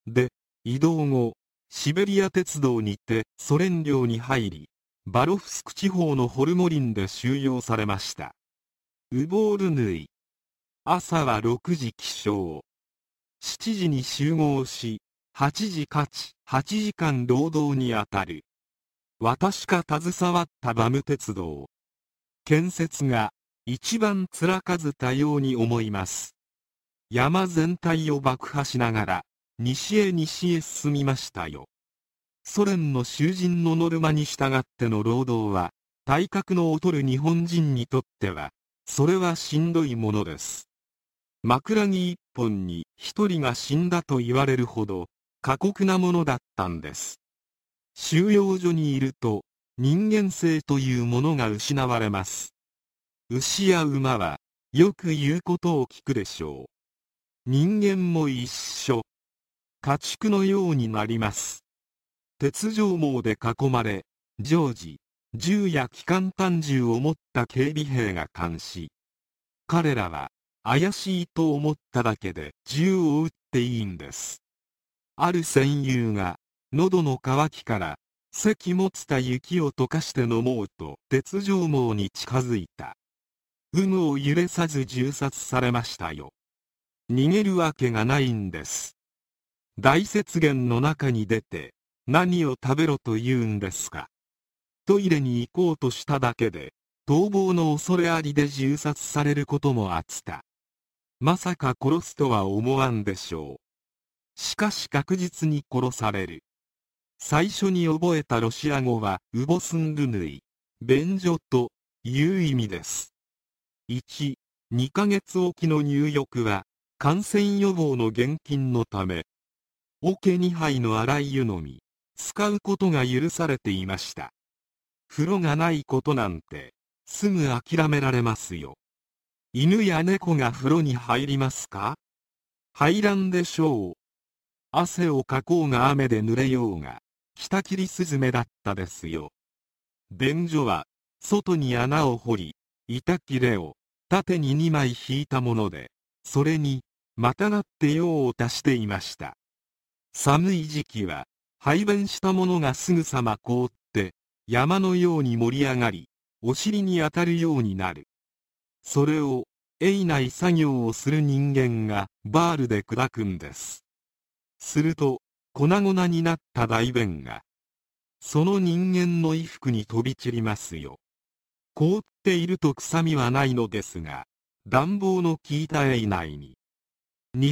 で、移動後、シベリア鉄道にてソ連領に入り、バロフスク地方のホルモリンで収容されました。ウボールヌイ。朝は6時起床。7時に集合し、8時かち8時間労働にあたる。私が携わったバム鉄道。建設が一番辛かずたように思います。山全体を爆破しながら、西へ進みましたよ。ソ連の囚人のノルマに従っての労働は、体格の劣る日本人にとっては、それはしんどいものです。枕木一本に一人が死んだと言われるほど、過酷なものだったんです。収容所にいると、人間性というものが失われます。牛や馬は、よく言うことを聞くでしょう。人間も一緒。家畜のようになります。鉄条網で囲まれ、常時、銃や機関短銃を持った警備兵が監視。彼らは、怪しいと思っただけで銃を撃っていいんです。ある戦友が、喉の渇きから、関持った雪を溶かして飲もうと鉄条網に近づいた。有無を揺れさず銃殺されましたよ。逃げるわけがないんです。大雪原の中に出て、何を食べろと言うんですか。トイレに行こうとしただけで、逃亡の恐れありで銃殺されることもあった。まさか殺すとは思わんでしょう。しかし確実に殺される。最初に覚えたロシア語はウボスンルヌイ、便所という意味です。1、2ヶ月おきの入浴は感染予防の厳禁のため、桶2杯の洗い湯のみ、使うことが許されていました。風呂がないことなんて、すぐ諦められますよ。犬や猫が風呂に入りますか？入らんでしょう。汗をかこうが雨で濡れようが、北切りスズメだったですよ。便所は、外に穴を掘り、板切れを縦に2枚引いたもので、それに、またがって用を足していました。寒い時期は、排便したものがすぐさま凍って、山のように盛り上がり、お尻に当たるようになる。それを、鋭内作業をする人間がバールで砕くんです。すると、粉々になった大便が、その人間の衣服に飛び散りますよ。凍っていると臭みはないのですが、暖房の効いた鋭内に、